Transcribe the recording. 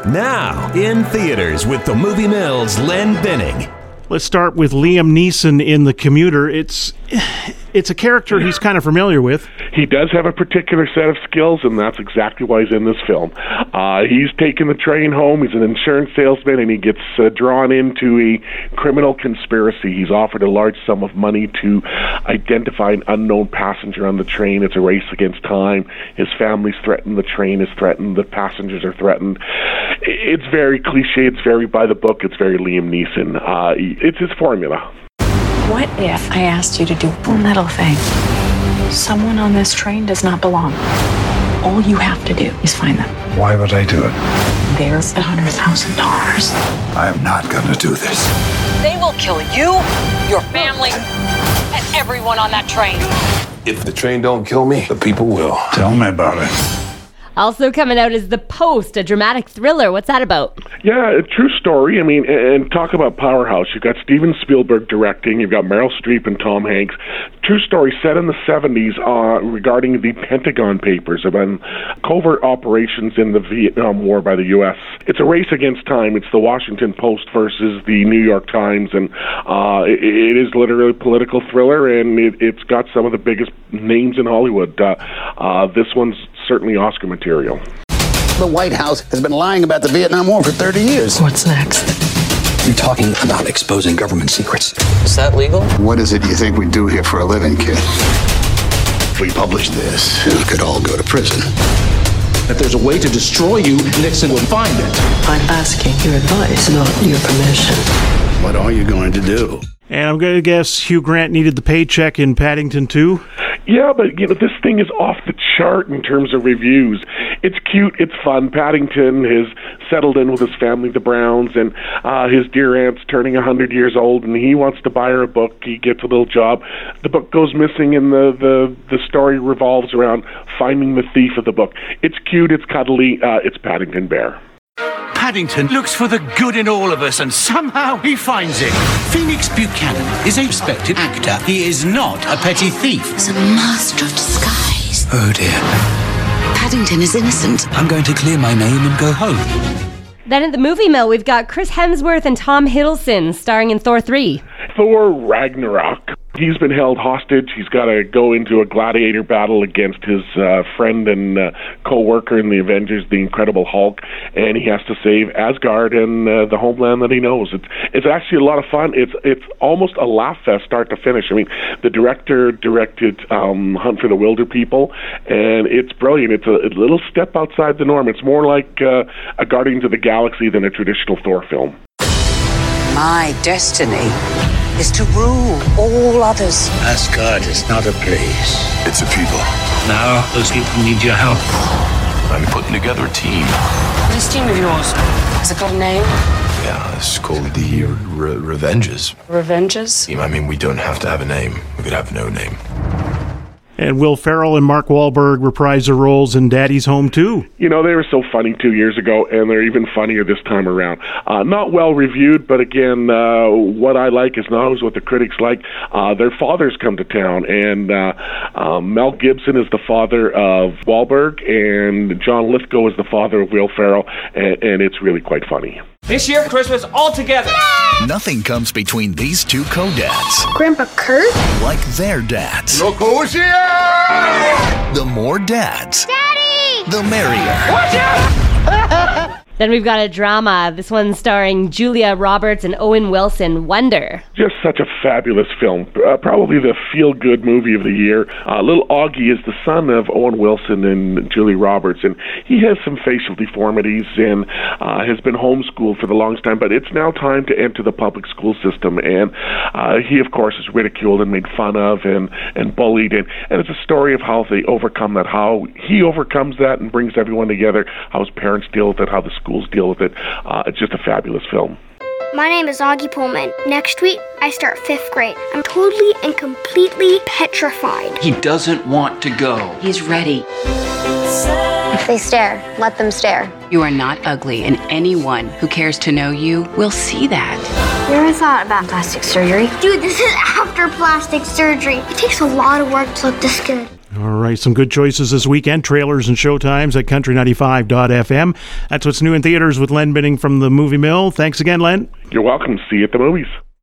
Now, in theaters with the Movie Mill's Len Binning. Let's start with Liam Neeson in The Commuter. It's a character he's kind of familiar with. He does have a particular set of skills, and that's exactly why he's in this film. He's taking the train home. He's an insurance salesman, and he gets drawn into a criminal conspiracy. He's offered a large sum of money to identify an unknown passenger on the train. It's a race against time. His family's threatened. The train is threatened. The passengers are threatened. It's very cliche. It's very by the book. It's very Liam Neeson. It's his formula. What if I asked you to do one little thing? Someone on this train does not belong. All you have to do is find them. Why would I do it? There's $100,000. I am not going to do this. They will kill you, your family, and everyone on that train. If the train don't kill me, the people will. Tell me about it. Also coming out is The Post, a dramatic thriller. What's that about? Yeah, a true story. I mean, and talk about powerhouse. You've got Steven Spielberg directing. You've got Meryl Streep and Tom Hanks. True story set in the 70s regarding the Pentagon Papers about covert operations in the Vietnam War by the U.S. It's a race against time. It's the Washington Post versus the New York Times, and it is literally a political thriller, and it's got some of the biggest names in Hollywood. This one's certainly Oscar material. The White House has been lying about the Vietnam War for 30 years. What's next? You're talking about exposing government secrets. Is that legal? What is it you think we do here for a living, kid? If we publish this, we could all go to prison. If there's a way to destroy you, Nixon will find it. I'm asking your advice, not your permission. What are you going to do? And I'm going to guess Hugh Grant needed the paycheck in Paddington 2. Yeah, but this thing is off the chart in terms of reviews. It's cute, it's fun. Paddington has settled in with his family, the Browns, and his dear aunt's turning 100 years old, and he wants to buy her a book. He gets a little job. The book goes missing, and the story revolves around finding the thief of the book. It's cute, it's cuddly, it's Paddington Bear. Paddington looks for the good in all of us, and somehow he finds it. Phoenix Buchanan is a respected actor. He is not a petty thief. He's a master of disguise. Oh dear. Paddington is innocent. I'm going to clear my name and go home. Then at the Movie Mill, we've got Chris Hemsworth and Tom Hiddleston starring in Thor 3. Thor Ragnarok. He's been held hostage. He's got to go into a gladiator battle against his friend and co-worker in the Avengers, the Incredible Hulk, and he has to save Asgard and the homeland that he knows. It's actually a lot of fun. It's almost a laugh fest start to finish. I mean, the director directed Hunt for the Wilder People, and it's brilliant. It's a little step outside the norm. It's more like a Guardians of the Galaxy than a traditional Thor film. My destiny is to rule all others. Asgard is not a place. It's a people. Now, those people need your help. I'm putting together a team. This team of yours, has it got a name? Yeah, it's called the Revenges. Revenges? I mean, we don't have to have a name. We could have no name. And Will Ferrell and Mark Wahlberg reprise their roles in Daddy's Home 2. They were so funny 2 years ago, and they're even funnier this time around. Not well reviewed, but again, what I like is not always what the critics like. Their fathers come to town, and Mel Gibson is the father of Wahlberg, and John Lithgow is the father of Will Ferrell, and it's really quite funny. This year, Christmas all together. Nothing comes between these two co-dads. Grandpa Kurt? Like their dads. Look who's here! The more dads, Daddy! the merrier. Watch out! Then we've got a drama. This one starring Julia Roberts and Owen Wilson, Wonder. Just such a fabulous film. Probably the feel-good movie of the year. Little Augie is the son of Owen Wilson and Julia Roberts, and he has some facial deformities and has been homeschooled for the longest time, but it's now time to enter the public school system, and he, of course, is ridiculed and made fun of and bullied, and it's a story of how they overcome that, how he overcomes that and brings everyone together, how his parents deal with it, how the schools deal with it. It's just a fabulous film. My name is Augie Pullman. Next week, I start 5th grade. I'm totally and completely petrified. He doesn't want to go. He's ready. If they stare, let them stare. You are not ugly, and anyone who cares to know you will see that. You ever thought about plastic surgery? Dude, this is after plastic surgery. It takes a lot of work to look this good. All right, some good choices this weekend. Trailers and showtimes at country95.fm. That's what's new in theaters with Len Binning from the Movie Mill. Thanks again, Len. You're welcome. See you at the movies.